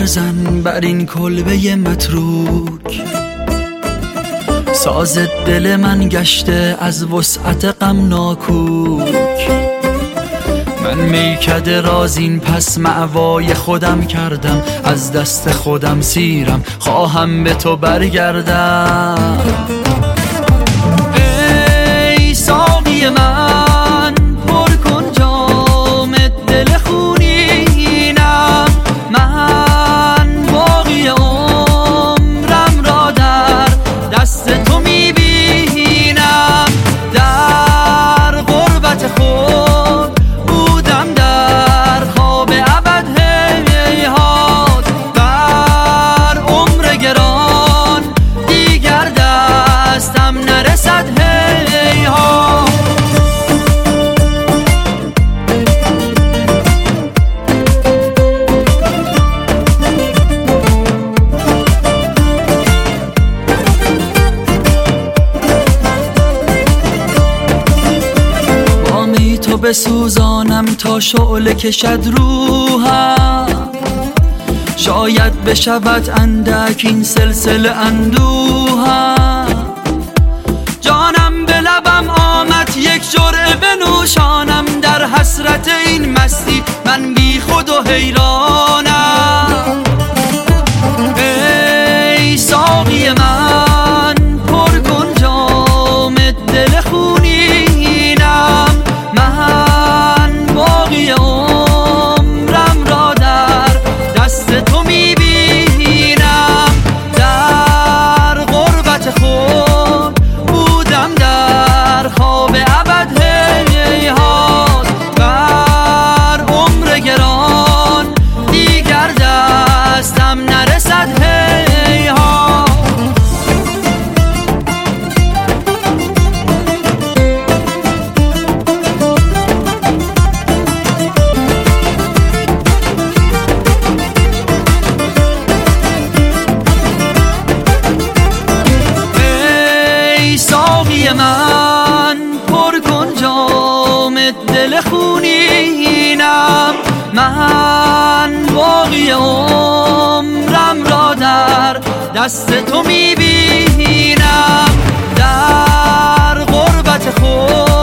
بزن بر این کلبه متروک، ساز دل من گشته از وسعت غم ناکوک. من میکده رازین پس مأوای خودم کردم، از دست خودم سیرم خواهم به تو برگردم. ای ساقی من پر کن جام دل خونینم، من باقی عمرم را در دست تو میبینم. در غربت خود بودم در خواب ابد هیهات، بر عمر گران دیگر دستم نرسد هیهات. تو بسوزانم تا شعله کشد روحم، شاید بشود اندک این سلسله اندوهم. جانم به لبم آمد یک جرعه بنوشانم، در حسرت این مستی من بی خود و حیرانم. ای ساقی من پر کن جام دل خونینم، من باقی عمرم را در دست تو میبینم. در غربت خود بودم در خواب ابد هیهات، بر عمر گران دیگر دستم نرسد هیهات. من پر کن جام دل خونینم، من باقی عمرم را در دست تو میبینم. در غربت خود